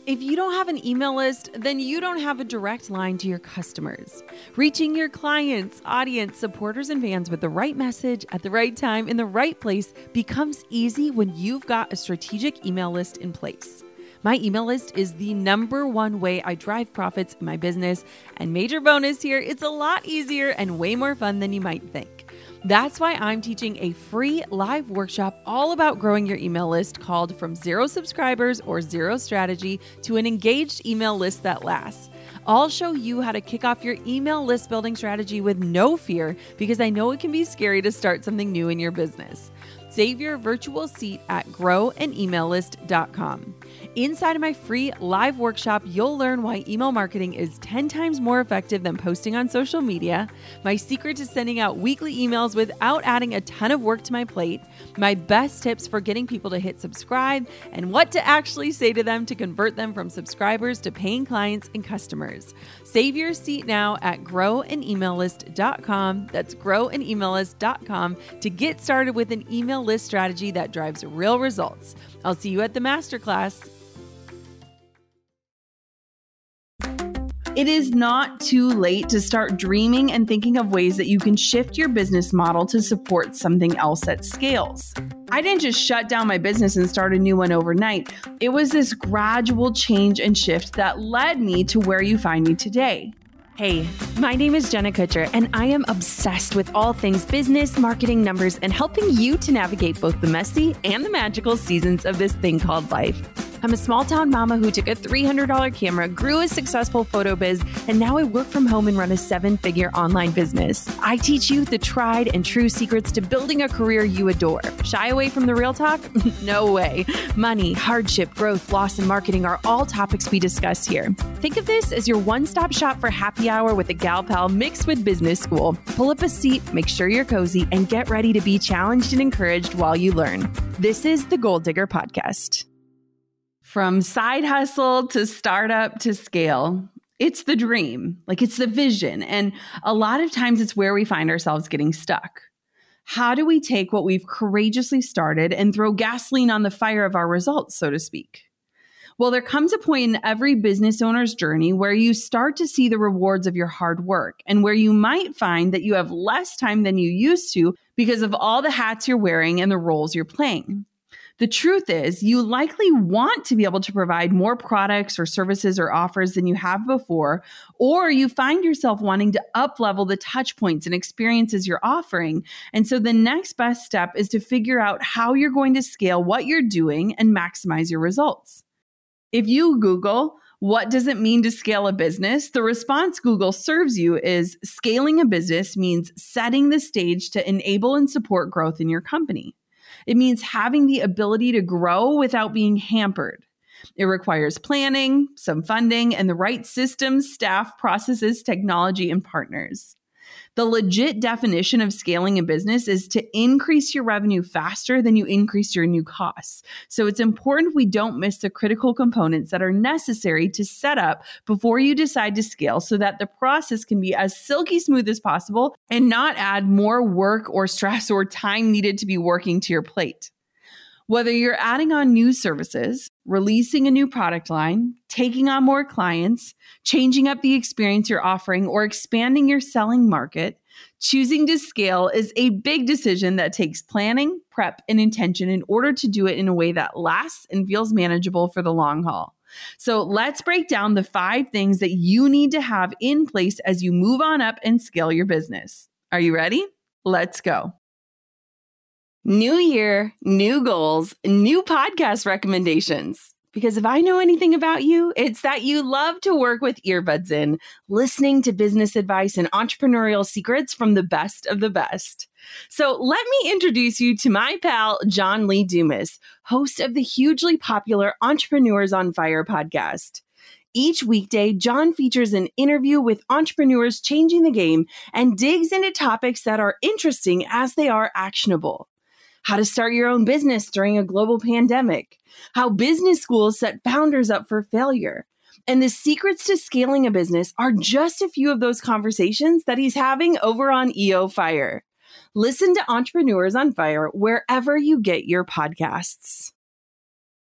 If you don't have an email list, then you don't have a direct line to your customers. Reaching your clients, audience, supporters, and fans with the right message at the right time in the right place becomes easy when you've got a strategic email list in place. My email list is the number one way I drive profits in my business, and major bonus here, it's a lot easier and way more fun than you might think. That's why I'm teaching a free live workshop all about growing your email list called From Zero Subscribers or Zero Strategy to an Engaged Email List That Lasts. I'll show you how to kick off your email list building strategy with no fear, because I know it can be scary to start something new in your business. Save your virtual seat at growanemaillist.com. Inside of my free live workshop, you'll learn why email marketing is 10 times more effective than posting on social media, my secret to sending out weekly emails without adding a ton of work to my plate, my best tips for getting people to hit subscribe, and what to actually say to them to convert them from subscribers to paying clients and customers. Save your seat now at growanemaillist.com. That's growanemaillist.com to get started with an email list strategy that drives real results. I'll see you at the masterclass. It is not too late to start dreaming and thinking of ways that you can shift your business model to support something else that scales. I didn't just shut down my business and start a new one overnight. It was this gradual change and shift that led me to where you find me today. Hey, my name is Jenna Kutcher, and I am obsessed with all things business, marketing, numbers, and helping you to navigate both the messy and the magical seasons of this thing called life. I'm a small-town mama who took a $300 camera, grew a successful photo biz, and now I work from home and run a 7-figure online business. I teach you the tried and true secrets to building a career you adore. Shy away from the real talk? No way. Money, hardship, growth, loss, and marketing are all topics we discuss here. Think of this as your one-stop shop for happy hour with a gal pal mixed with business school. Pull up a seat, make sure you're cozy, and get ready to be challenged and encouraged while you learn. This is the Goal Digger Podcast. From side hustle to startup to scale, it's the dream, it's the vision. And a lot of times it's where we find ourselves getting stuck. How do we take what we've courageously started and throw gasoline on the fire of our results, so to speak? Well, there comes a point in every business owner's journey where you start to see the rewards of your hard work, and where you might find that you have less time than you used to because of all the hats you're wearing and the roles you're playing. The truth is, you likely want to be able to provide more products or services or offers than you have before, or you find yourself wanting to up-level the touch points and experiences you're offering. And so the next best step is to figure out how you're going to scale what you're doing and maximize your results. If you Google, what does it mean to scale a business? The response Google serves you is scaling a business means setting the stage to enable and support growth in your company. It means having the ability to grow without being hampered. It requires planning, some funding, and the right systems, staff, processes, technology, and partners. The legit definition of scaling a business is to increase your revenue faster than you increase your new costs. So it's important we don't miss the critical components that are necessary to set up before you decide to scale, so that the process can be as silky smooth as possible and not add more work or stress or time needed to be working to your plate. Whether you're adding on new services, releasing a new product line, taking on more clients, changing up the experience you're offering, or expanding your selling market, choosing to scale is a big decision that takes planning, prep, and intention in order to do it in a way that lasts and feels manageable for the long haul. So let's break down the 5 things that you need to have in place as you move on up and scale your business. Are you ready? Let's go. New year, new goals, new podcast recommendations. Because if I know anything about you, it's that you love to work with earbuds in, listening to business advice and entrepreneurial secrets from the best of the best. So let me introduce you to my pal, John Lee Dumas, host of the hugely popular Entrepreneurs on Fire podcast. Each weekday, John features an interview with entrepreneurs changing the game and digs into topics that are interesting as they are actionable. How to start your own business during a global pandemic, how business schools set founders up for failure, and the secrets to scaling a business are just a few of those conversations that he's having over on EO Fire. Listen to Entrepreneurs on Fire wherever you get your podcasts.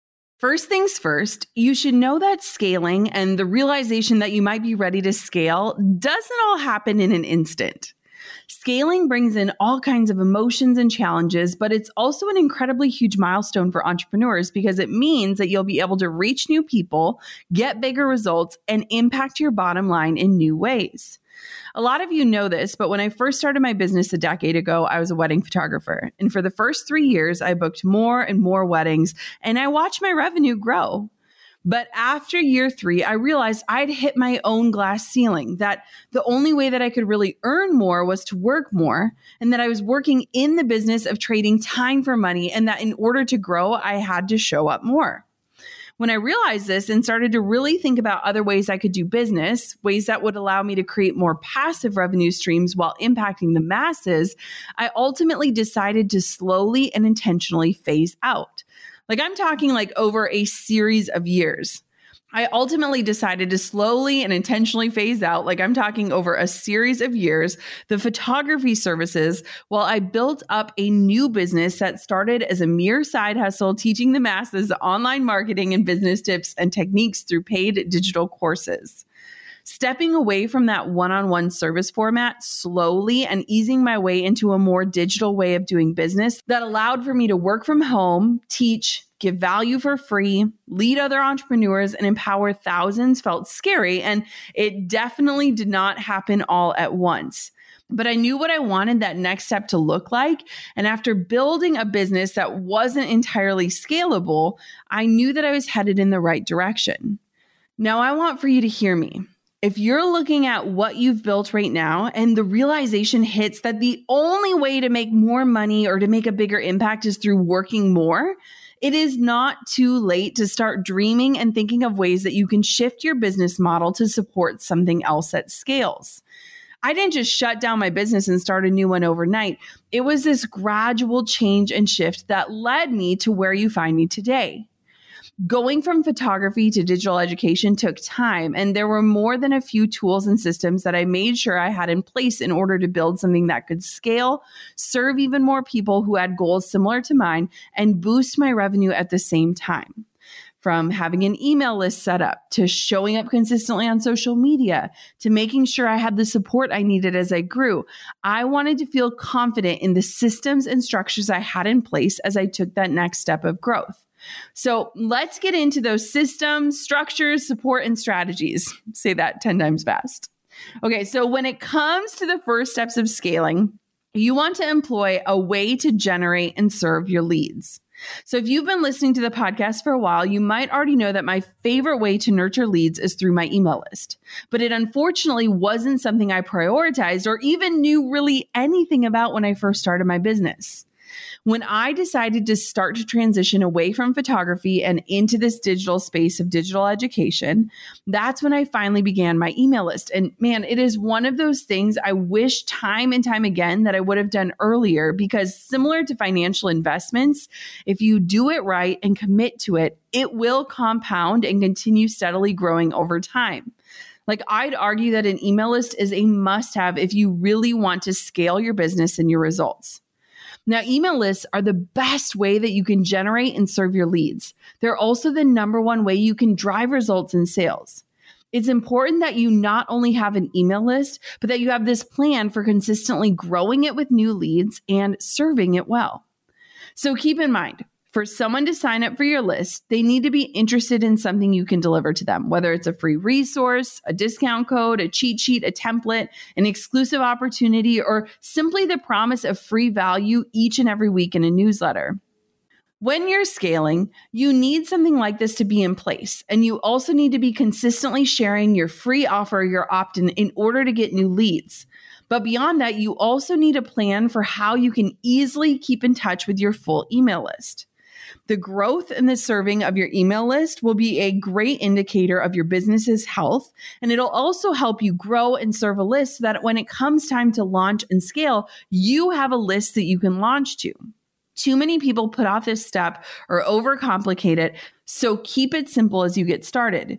First things first, you should know that scaling and the realization that you might be ready to scale doesn't all happen in an instant. Scaling brings in all kinds of emotions and challenges, but it's also an incredibly huge milestone for entrepreneurs because it means that you'll be able to reach new people, get bigger results, and impact your bottom line in new ways. A lot of you know this, but when I first started my business a decade ago, I was a wedding photographer. And for the first 3 years, I booked more and more weddings, and I watched my revenue grow. But after year 3, I realized I'd hit my own glass ceiling, that the only way that I could really earn more was to work more, and that I was working in the business of trading time for money, and that in order to grow, I had to show up more. When I realized this and started to really think about other ways I could do business, ways that would allow me to create more passive revenue streams while impacting the masses, I ultimately decided to slowly and intentionally phase out. I'm talking over a series of years. I ultimately decided to slowly and intentionally phase out, I'm talking over a series of years, the photography services while I built up a new business that started as a mere side hustle, teaching the masses online marketing and business tips and techniques through paid digital courses. Stepping away from that one-on-one service format slowly and easing my way into a more digital way of doing business that allowed for me to work from home, teach, give value for free, lead other entrepreneurs, and empower thousands felt scary, and it definitely did not happen all at once. But I knew what I wanted that next step to look like, and after building a business that wasn't entirely scalable, I knew that I was headed in the right direction. Now I want for you to hear me. If you're looking at what you've built right now and the realization hits that the only way to make more money or to make a bigger impact is through working more, it is not too late to start dreaming and thinking of ways that you can shift your business model to support something else that scales. I didn't just shut down my business and start a new one overnight. It was this gradual change and shift that led me to where you find me today. Going from photography to digital education took time, and there were more than a few tools and systems that I made sure I had in place in order to build something that could scale, serve even more people who had goals similar to mine, and boost my revenue at the same time. From having an email list set up, to showing up consistently on social media, to making sure I had the support I needed as I grew, I wanted to feel confident in the systems and structures I had in place as I took that next step of growth. So let's get into those systems, structures, support, and strategies. Say that 10 times fast. Okay, so when it comes to the first steps of scaling, you want to employ a way to generate and serve your leads. So if you've been listening to the podcast for a while, you might already know that my favorite way to nurture leads is through my email list. But it unfortunately wasn't something I prioritized or even knew really anything about when I first started my business. When I decided to start to transition away from photography and into this digital space of digital education, that's when I finally began my email list. And man, it is one of those things I wish time and time again that I would have done earlier, because similar to financial investments, if you do it right and commit to it, it will compound and continue steadily growing over time. I'd argue that an email list is a must-have if you really want to scale your business and your results. Now, email lists are the best way that you can generate and serve your leads. They're also the number one way you can drive results in sales. It's important that you not only have an email list, but that you have this plan for consistently growing it with new leads and serving it well. So keep in mind, for someone to sign up for your list, they need to be interested in something you can deliver to them, whether it's a free resource, a discount code, a cheat sheet, a template, an exclusive opportunity, or simply the promise of free value each and every week in a newsletter. When you're scaling, you need something like this to be in place, and you also need to be consistently sharing your free offer, your opt-in, in order to get new leads. But beyond that, you also need a plan for how you can easily keep in touch with your full email list. The growth and the serving of your email list will be a great indicator of your business's health, and it'll also help you grow and serve a list so that when it comes time to launch and scale, you have a list that you can launch to. Too many people put off this step or overcomplicate it, so keep it simple as you get started.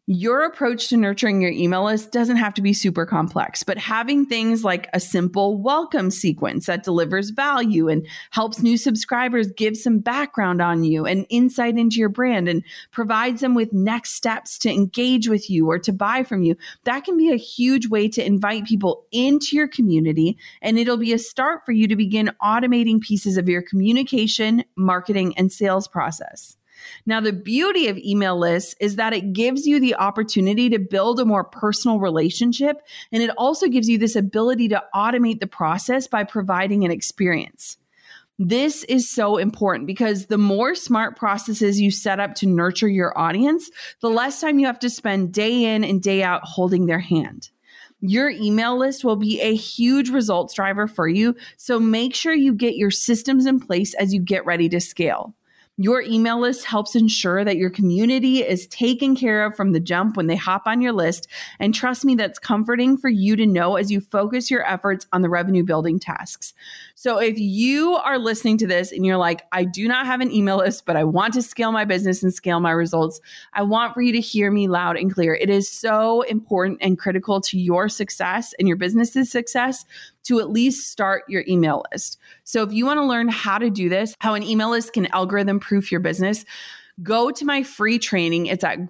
Your approach to nurturing your email list doesn't have to be super complex, but having things like a simple welcome sequence that delivers value and helps new subscribers give some background on you and insight into your brand and provides them with next steps to engage with you or to buy from you, that can be a huge way to invite people into your community, and it'll be a start for you to begin automating pieces of your communication, marketing, and sales process. Now, the beauty of email lists is that it gives you the opportunity to build a more personal relationship, and it also gives you this ability to automate the process by providing an experience. This is so important because the more smart processes you set up to nurture your audience, the less time you have to spend day in and day out holding their hand. Your email list will be a huge results driver for you, so make sure you get your systems in place as you get ready to scale. Your email list helps ensure that your community is taken care of from the jump when they hop on your list. And trust me, that's comforting for you to know as you focus your efforts on the revenue building tasks. So if you are listening to this and you're like, I do not have an email list, but I want to scale my business and scale my results, I want for you to hear me loud and clear. It is so important and critical to your success and your business's success to at least start your email list. So if you want to learn how to do this, how an email list can algorithm proof your business, go to my free training. It's at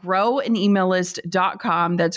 growanaemaillist.com. That's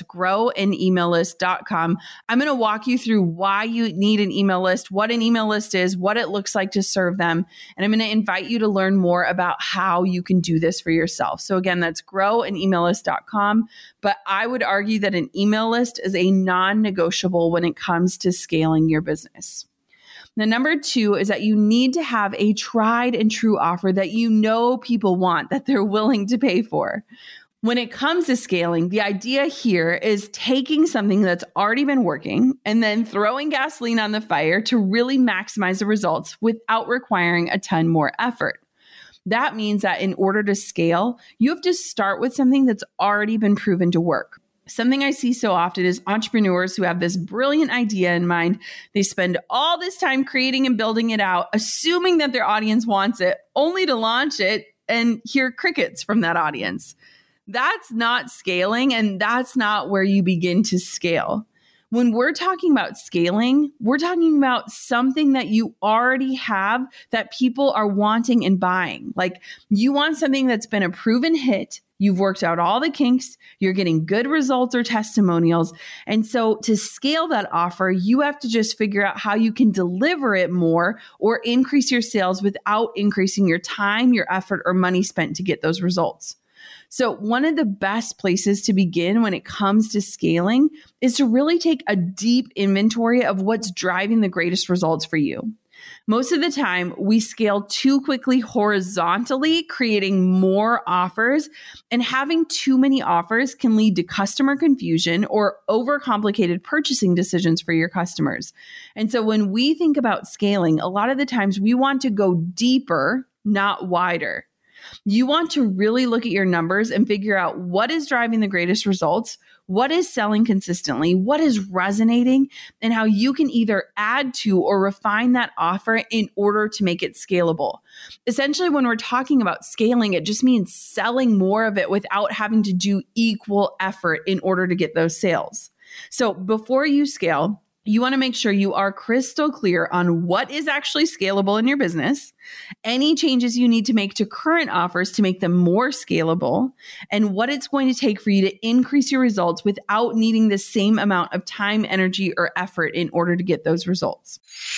growanaemaillist.com. I'm going to walk you through why you need an email list, what an email list is, what it looks like to serve them. And I'm going to invite you to learn more about how you can do this for yourself. So again, that's growanaemaillist.com. But I would argue that an email list is a non-negotiable when it comes to scaling your business. Now, number 2 is that you need to have a tried and true offer that you know people want, that they're willing to pay for. When it comes to scaling, the idea here is taking something that's already been working and then throwing gasoline on the fire to really maximize the results without requiring a ton more effort. That means that in order to scale, you have to start with something that's already been proven to work. Something I see so often is entrepreneurs who have this brilliant idea in mind. They spend all this time creating and building it out, assuming that their audience wants it, only to launch it and hear crickets from that audience. That's not scaling, and that's not where you begin to scale. When we're talking about scaling, we're talking about something that you already have that people are wanting and buying. Like, you want something that's been a proven hit. You've worked out all the kinks. You're getting good results or testimonials. And so to scale that offer, you have to just figure out how you can deliver it more or increase your sales without increasing your time, your effort, or money spent to get those results. So one of the best places to begin when it comes to scaling is to really take a deep inventory of what's driving the greatest results for you. Most of the time, we scale too quickly horizontally, creating more offers, and having too many offers can lead to customer confusion or overcomplicated purchasing decisions for your customers. And so when we think about scaling, a lot of the times we want to go deeper, not wider. You want to really look at your numbers and figure out what is driving the greatest results, what is selling consistently, what is resonating, and how you can either add to or refine that offer in order to make it scalable. Essentially, when we're talking about scaling, it just means selling more of it without having to do equal effort in order to get those sales. So before you scale, you want to make sure you are crystal clear on what is actually scalable in your business, any changes you need to make to current offers to make them more scalable, and what it's going to take for you to increase your results without needing the same amount of time, energy, or effort in order to get those results.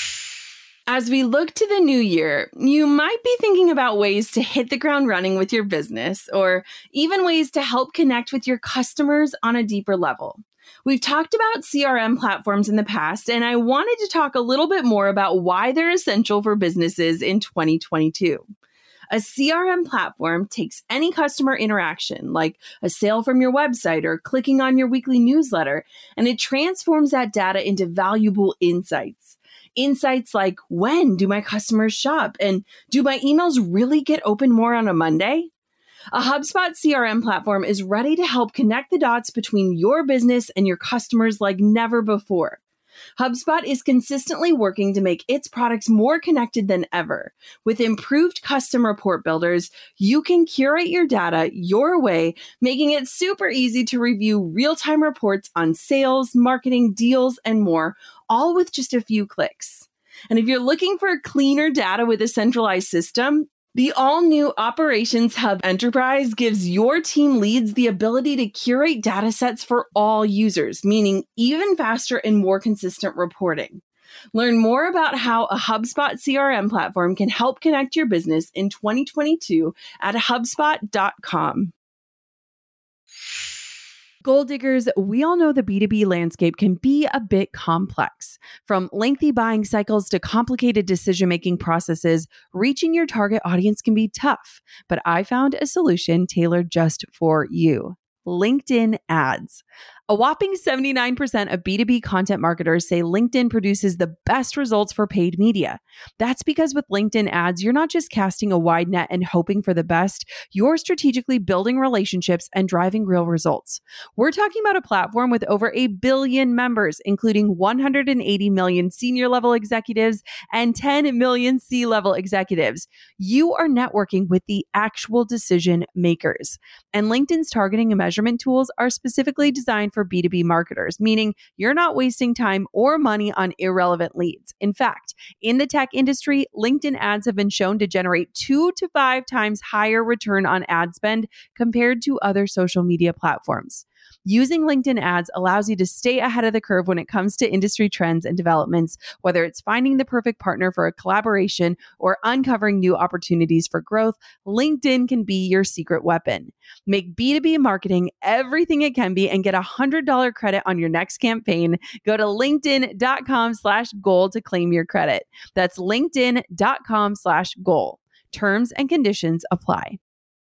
As we look to the new year, you might be thinking about ways to hit the ground running with your business, or even ways to help connect with your customers on a deeper level. We've talked about CRM platforms in the past, and I wanted to talk a little bit more about why they're essential for businesses in 2022. A CRM platform takes any customer interaction, like a sale from your website or clicking on your weekly newsletter, and it transforms that data into valuable insights. Insights like, when do my customers shop? And do my emails really get open more on a Monday? A HubSpot CRM platform is ready to help connect the dots between your business and your customers like never before. HubSpot is consistently working to make its products more connected than ever. With improved custom report builders, you can curate your data your way, making it super easy to review real-time reports on sales, marketing, deals, and more, all with just a few clicks. And if you're looking for cleaner data with a centralized system, the all-new Operations Hub Enterprise gives your team leads the ability to curate data sets for all users, meaning even faster and more consistent reporting. Learn more about how a HubSpot CRM platform can help connect your business in 2022 at HubSpot.com. Goal diggers, we all know the B2B landscape can be a bit complex. From lengthy buying cycles to complicated decision-making processes, reaching your target audience can be tough. But I found a solution tailored just for you: LinkedIn ads. A whopping 79% of B2B content marketers say LinkedIn produces the best results for paid media. That's because with LinkedIn ads, you're not just casting a wide net and hoping for the best, you're strategically building relationships and driving real results. We're talking about a platform with over 1 billion members, including 180 million senior level executives and 10 million C-level executives. You are networking with the actual decision makers. And LinkedIn's targeting and measurement tools are specifically designed for B2B marketers, meaning you're not wasting time or money on irrelevant leads. In fact, in the tech industry, LinkedIn ads have been shown to generate 2 to 5 times higher return on ad spend compared to other social media platforms. Using LinkedIn ads allows you to stay ahead of the curve when it comes to industry trends and developments, whether it's finding the perfect partner for a collaboration or uncovering new opportunities for growth. LinkedIn can be your secret weapon. Make B2B marketing everything it can be and get $100 credit on your next campaign. Go to linkedin.com/goal to claim your credit. That's linkedin.com/goal. Terms and conditions apply.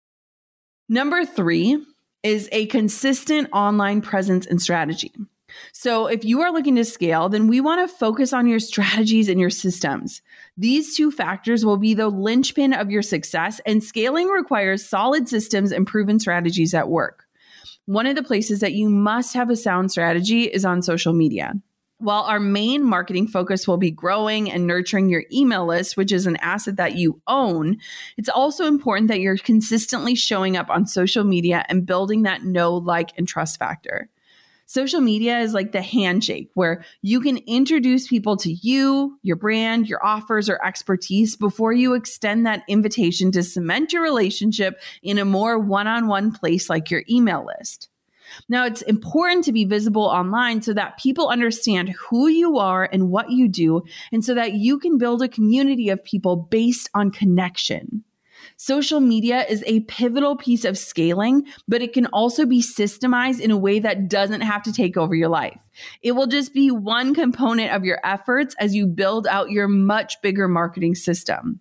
Number 3 is a consistent online presence and strategy. So if you are looking to scale, then we want to focus on your strategies and your systems. These 2 factors will be the linchpin of your success, and scaling requires solid systems and proven strategies at work. One of the places that you must have a sound strategy is on social media. While our main marketing focus will be growing and nurturing your email list, which is an asset that you own, it's also important that you're consistently showing up on social media and building that know, like, and trust factor. Social media is like the handshake where you can introduce people to you, your brand, your offers, or expertise before you extend that invitation to cement your relationship in a more one-on-one place like your email list. Now, it's important to be visible online so that people understand who you are and what you do, and so that you can build a community of people based on connection. Social media is a pivotal piece of scaling, but it can also be systemized in a way that doesn't have to take over your life. It will just be one component of your efforts as you build out your much bigger marketing system.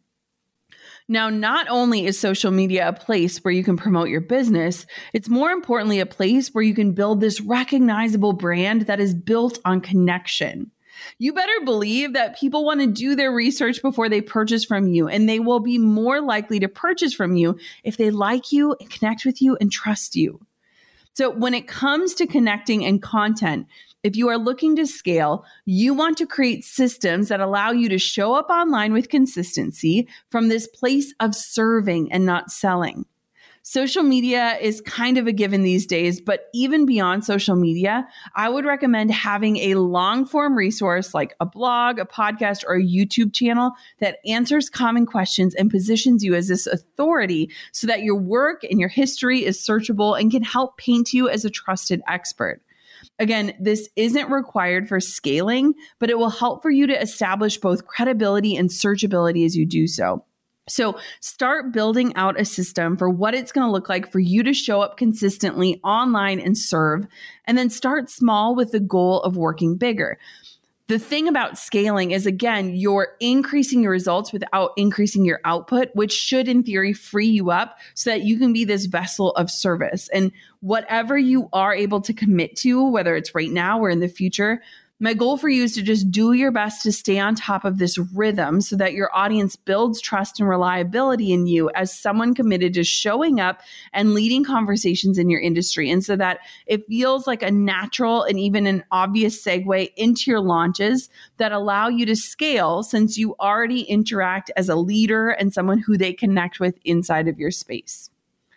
Now, not only is social media a place where you can promote your business, it's more importantly a place where you can build this recognizable brand that is built on connection. You better believe that people want to do their research before they purchase from you, and they will be more likely to purchase from you if they like you and connect with you and trust you. So when it comes to connecting and content, if you are looking to scale, you want to create systems that allow you to show up online with consistency from this place of serving and not selling. Social media is kind of a given these days, but even beyond social media, I would recommend having a long-form resource like a blog, a podcast, or a YouTube channel that answers common questions and positions you as this authority so that your work and your history is searchable and can help paint you as a trusted expert. Again, this isn't required for scaling, but it will help for you to establish both credibility and searchability as you do so. So start building out a system for what it's going to look like for you to show up consistently online and serve, and then start small with the goal of working bigger. The thing about scaling is, again, you're increasing your results without increasing your output, which should, in theory, free you up so that you can be this vessel of service. And whatever you are able to commit to, whether it's right now or in the future, My goal for you is to just do your best to stay on top of this rhythm so that your audience builds trust and reliability in you as someone committed to showing up and leading conversations in your industry. And so that it feels like a natural and even an obvious segue into your launches that allow you to scale since you already interact as a leader and someone who they connect with inside of your space.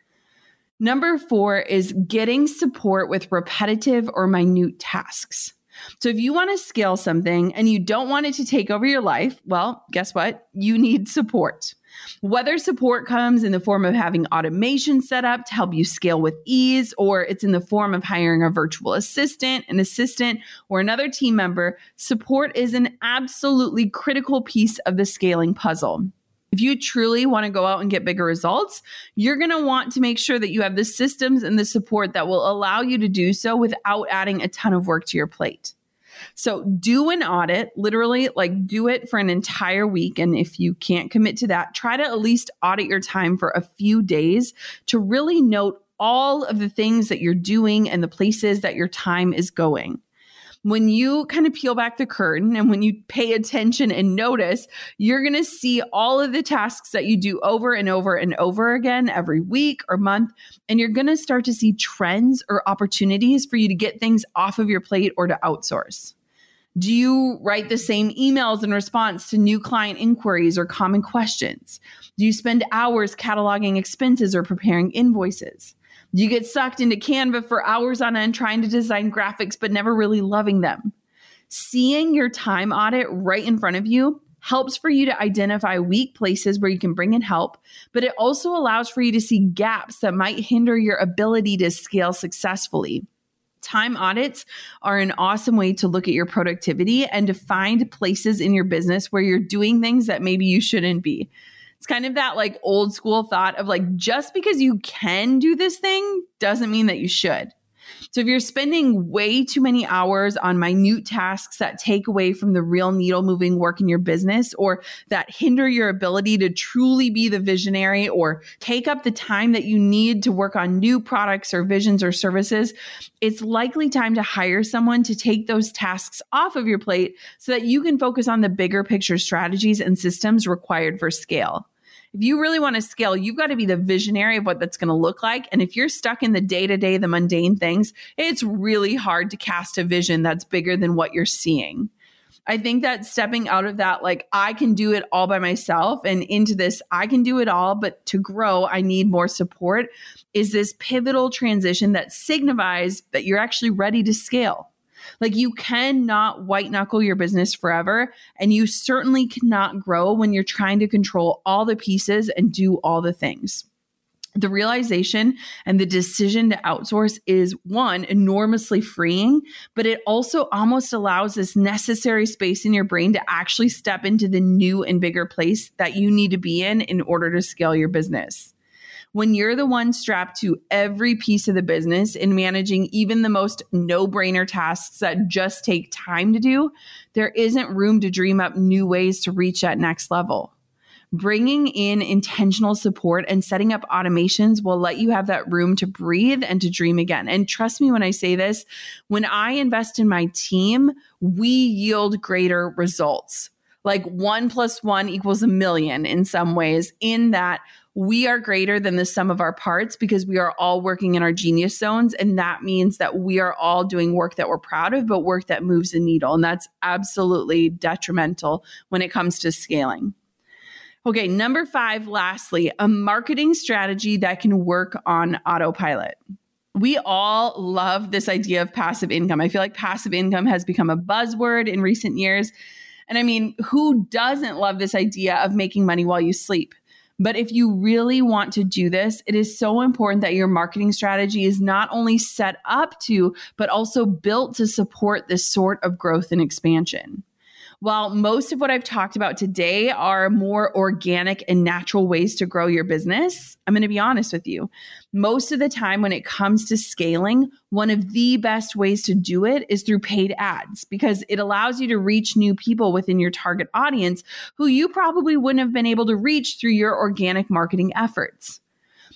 Number 4 is getting support with repetitive or minute tasks. So if you want to scale something and you don't want it to take over your life, well, guess what? You need support. Whether support comes in the form of having automation set up to help you scale with ease, or it's in the form of hiring a virtual assistant, an assistant, or another team member, support is an absolutely critical piece of the scaling puzzle. If you truly want to go out and get bigger results, you're going to want to make sure that you have the systems and the support that will allow you to do so without adding a ton of work to your plate. So do an audit, literally like do it for an entire week. And if you can't commit to that, try to at least audit your time for a few days to really note all of the things that you're doing and the places that your time is going. When you kind of peel back the curtain and when you pay attention and notice, you're going to see all of the tasks that you do over and over and over again every week or month. And you're going to start to see trends or opportunities for you to get things off of your plate or to outsource. Do you write the same emails in response to new client inquiries or common questions? Do you spend hours cataloging expenses or preparing invoices? Do you get sucked into Canva for hours on end trying to design graphics but never really loving them? Seeing your time audit right in front of you helps for you to identify weak places where you can bring in help, but it also allows for you to see gaps that might hinder your ability to scale successfully. Time audits are an awesome way to look at your productivity and to find places in your business where you're doing things that maybe you shouldn't be. It's kind of that like old school thought of like, just because you can do this thing doesn't mean that you should. So if you're spending way too many hours on minute tasks that take away from the real needle moving work in your business or that hinder your ability to truly be the visionary or take up the time that you need to work on new products or visions or services, it's likely time to hire someone to take those tasks off of your plate so that you can focus on the bigger picture strategies and systems required for scale. If you really want to scale, you've got to be the visionary of what that's going to look like. And if you're stuck in the day-to-day, the mundane things, it's really hard to cast a vision that's bigger than what you're seeing. I think that stepping out of that, like I can do it all by myself and into this, I can do it all, but to grow, I need more support, is this pivotal transition that signifies that you're actually ready to scale. Like you cannot white knuckle your business forever, and you certainly cannot grow when you're trying to control all the pieces and do all the things. The realization and the decision to outsource is, one, enormously freeing, but it also almost allows this necessary space in your brain to actually step into the new and bigger place that you need to be in order to scale your business. When you're the one strapped to every piece of the business and managing even the most no-brainer tasks that just take time to do, there isn't room to dream up new ways to reach that next level. Bringing in intentional support and setting up automations will let you have that room to breathe and to dream again. And trust me when I say this, when I invest in my team, we yield greater results. Like 1 + 1 = 1,000,000 in some ways, in that we are greater than the sum of our parts because we are all working in our genius zones. And that means that we are all doing work that we're proud of, but work that moves the needle. And that's absolutely detrimental when it comes to scaling. Okay, number 5, lastly, a marketing strategy that can work on autopilot. We all love this idea of passive income. I feel like passive income has become a buzzword in recent years. And I mean, who doesn't love this idea of making money while you sleep? But if you really want to do this, it is so important that your marketing strategy is not only set up to, but also built to support this sort of growth and expansion. While most of what I've talked about today are more organic and natural ways to grow your business, I'm going to be honest with you. Most of the time when it comes to scaling, one of the best ways to do it is through paid ads because it allows you to reach new people within your target audience who you probably wouldn't have been able to reach through your organic marketing efforts.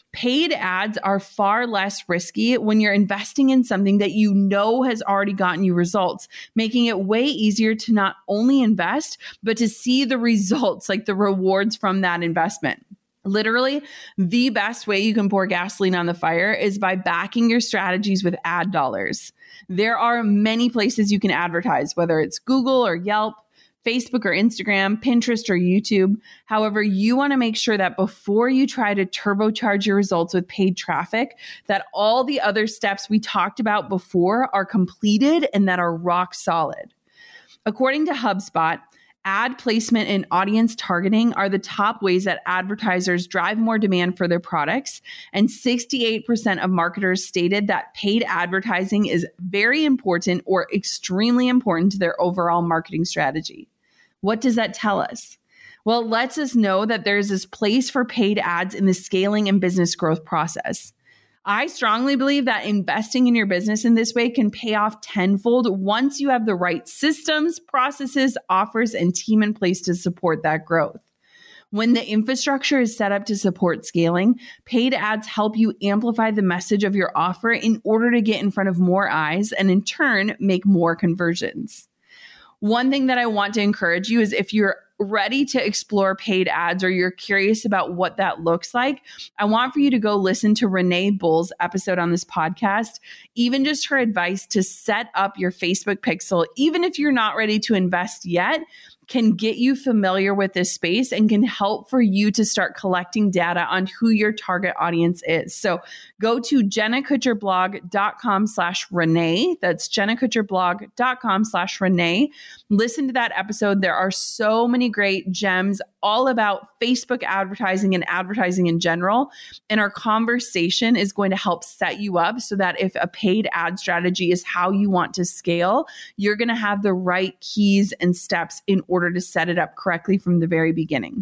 Paid ads are far less risky when you're investing in something that you know has already gotten you results, making it way easier to not only invest, but to see the results, like the rewards from that investment. Literally, the best way you can pour gasoline on the fire is by backing your strategies with ad dollars. There are many places you can advertise, whether it's Google or Yelp, Facebook or Instagram, Pinterest or YouTube. However, you want to make sure that before you try to turbocharge your results with paid traffic, that all the other steps we talked about before are completed and that are rock solid. According to HubSpot, ad placement and audience targeting are the top ways that advertisers drive more demand for their products. And 68% of marketers stated that paid advertising is very important or extremely important to their overall marketing strategy. What does that tell us? Well, it lets us know that there's this place for paid ads in the scaling and business growth process. I strongly believe that investing in your business in this way can pay off tenfold once you have the right systems, processes, offers, and team in place to support that growth. When the infrastructure is set up to support scaling, paid ads help you amplify the message of your offer in order to get in front of more eyes and in turn make more conversions. One thing that I want to encourage you is if you're ready to explore paid ads or you're curious about what that looks like, I want for you to go listen to Renee Bull's episode on this podcast. Even just her advice to set up your Facebook pixel, even if you're not ready to invest yet, can get you familiar with this space and can help for you to start collecting data on who your target audience is. So go to jennakutcherblog.com/Renee. That's jennakutcherblog.com/Renee. Listen to that episode. There are so many great gems all about Facebook advertising and advertising in general. And our conversation is going to help set you up so that if a paid ad strategy is how you want to scale, you're going to have the right keys and steps in order to set it up correctly from the very beginning.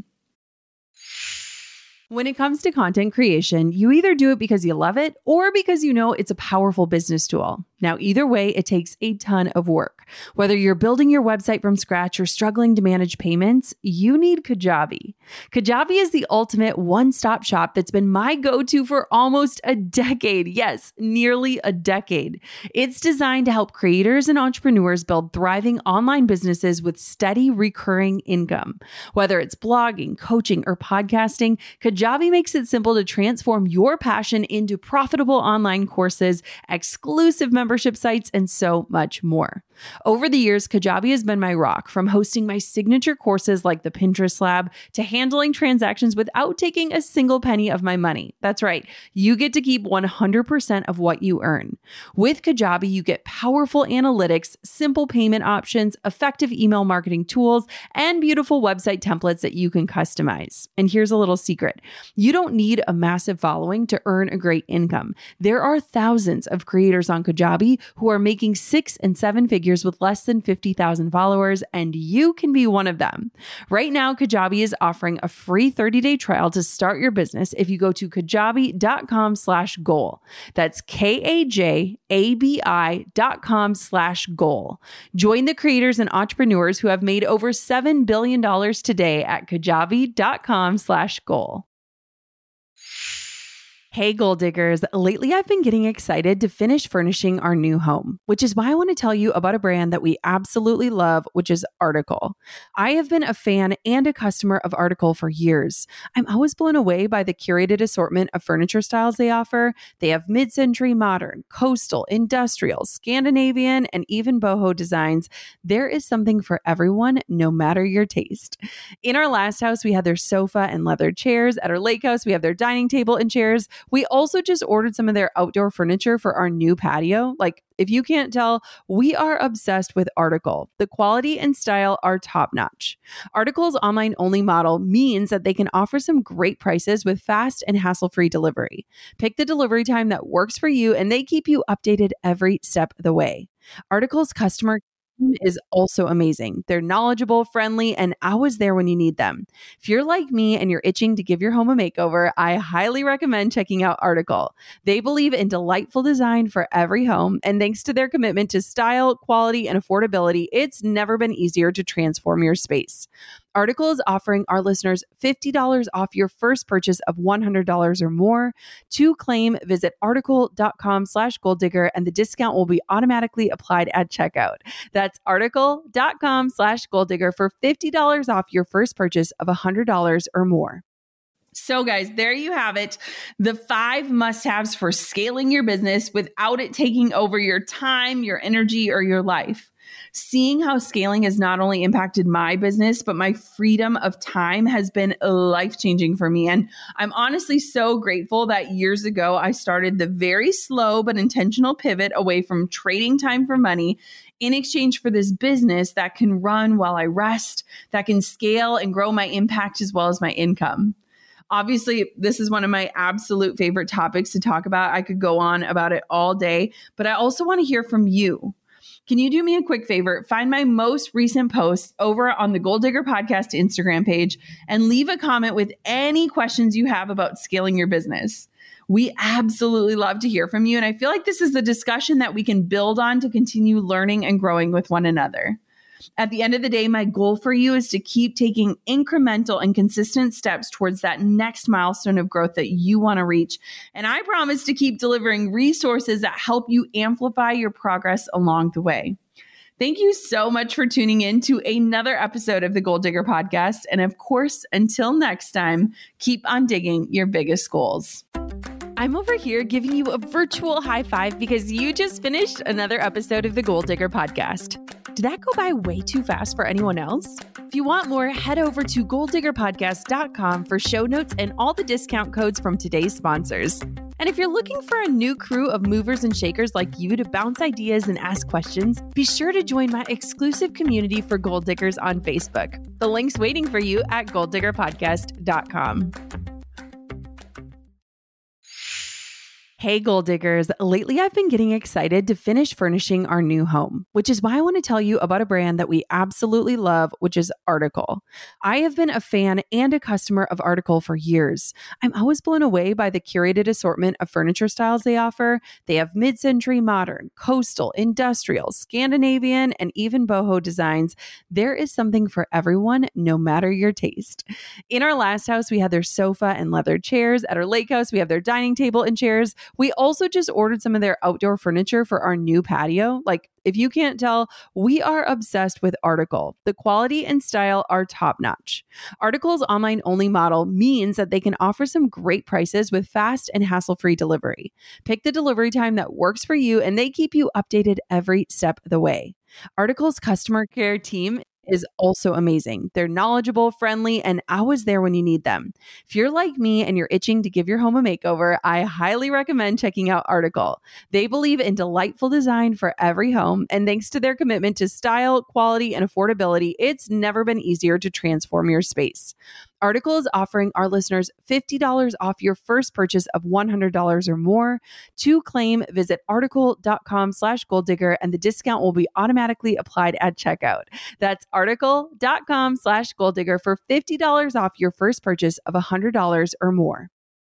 When it comes to content creation, you either do it because you love it or because you know it's a powerful business tool. Now, either way, it takes a ton of work. Whether you're building your website from scratch or struggling to manage payments, you need Kajabi. Kajabi is the ultimate one-stop shop that's been my go-to for almost a decade. Yes, nearly a decade. It's designed to help creators and entrepreneurs build thriving online businesses with steady recurring income. Whether it's blogging, coaching, or podcasting, Kajabi makes it simple to transform your passion into profitable online courses, exclusive membership sites, and so much more. Over the years, Kajabi has been my rock, from hosting my signature courses like the Pinterest Lab to handling transactions without taking a single penny of my money. That's right. You get to keep 100% of what you earn. With Kajabi, you get powerful analytics, simple payment options, effective email marketing tools, and beautiful website templates that you can customize. And here's a little secret. You don't need a massive following to earn a great income. There are thousands of creators on Kajabi who are making 6 and 7 figures with less than 50,000 followers, and you can be one of them. Right now, Kajabi is offering a free 30-day trial to start your business if you go to kajabi.com/goal. That's KAJABI.com/goal. Join the creators and entrepreneurs who have made over $7 billion today at kajabi.com/goal. Hey, goal diggers. Lately, I've been getting excited to finish furnishing our new home, which is why I want to tell you about a brand that we absolutely love, which is Article. I have been a fan and a customer of Article for years. I'm always blown away by the curated assortment of furniture styles they offer. They have mid-century modern, coastal, industrial, Scandinavian, and even boho designs. There is something for everyone, no matter your taste. In our last house, we had their sofa and leather chairs. At our lake house, we have their dining table and chairs. We also just ordered some of their outdoor furniture for our new patio. Like, if you can't tell, we are obsessed with Article. The quality and style are top notch. Article's online only model means that they can offer some great prices with fast and hassle-free delivery. Pick the delivery time that works for you, and they keep you updated every step of the way. Article's customer is also amazing. They're knowledgeable, friendly, and always there when you need them. If you're like me and you're itching to give your home a makeover, I highly recommend checking out Article. They believe in delightful design for every home, and thanks to their commitment to style, quality, and affordability, it's never been easier to transform your space. Article is offering our listeners $50 off your first purchase of $100 or more. To claim, visit article.com/goaldigger and the discount will be automatically applied at checkout. That's article.com/goaldigger for $50 off your first purchase of $100 or more. So guys, there you have it. The 5 must-haves for scaling your business without it taking over your time, your energy, or your life. Seeing how scaling has not only impacted my business, but my freedom of time has been life-changing for me. And I'm honestly so grateful that years ago, I started the very slow but intentional pivot away from trading time for money in exchange for this business that can run while I rest, that can scale and grow my impact as well as my income. Obviously, this is one of my absolute favorite topics to talk about. I could go on about it all day, but I also want to hear from you. Can you do me a quick favor? Find my most recent post over on the Goal Digger Podcast Instagram page and leave a comment with any questions you have about scaling your business. We absolutely love to hear from you. And I feel like this is the discussion that we can build on to continue learning and growing with one another. At the end of the day, my goal for you is to keep taking incremental and consistent steps towards that next milestone of growth that you want to reach. And I promise to keep delivering resources that help you amplify your progress along the way. Thank you so much for tuning in to another episode of the Goal Digger Podcast. And of course, until next time, keep on digging your biggest goals. I'm over here giving you a virtual high five because you just finished another episode of the Goal Digger Podcast. Did that go by way too fast for anyone else? If you want more, head over to goaldiggerpodcast.com for show notes and all the discount codes from today's sponsors. And if you're looking for a new crew of movers and shakers like you to bounce ideas and ask questions, be sure to join my exclusive community for Goal Diggers on Facebook. The link's waiting for you at goaldiggerpodcast.com. Hey, Goal Diggers. Lately, I've been getting excited to finish furnishing our new home, which is why I want to tell you about a brand that we absolutely love, which is Article. I have been a fan and a customer of Article for years. I'm always blown away by the curated assortment of furniture styles they offer. They have mid-century modern, coastal, industrial, Scandinavian, and even boho designs. There is something for everyone, no matter your taste. In our last house, we had their sofa and leather chairs. At our lake house, we have their dining table and chairs. We also just ordered some of their outdoor furniture for our new patio. Like, if you can't tell, we are obsessed with Article. The quality and style are top notch. Article's online only model means that they can offer some great prices with fast and hassle-free delivery. Pick the delivery time that works for you, and they keep you updated every step of the way. Article's customer care team is also amazing. They're knowledgeable, friendly, and always there when you need them. If you're like me and you're itching to give your home a makeover, I highly recommend checking out Article. They believe in delightful design for every home, and thanks to their commitment to style, quality, and affordability, it's never been easier to transform your space. Article is offering our listeners $50 off your first purchase of $100 or more. To claim, visit article.com/goaldigger and the discount will be automatically applied at checkout. That's article.com/goaldigger for $50 off your first purchase of $100 or more.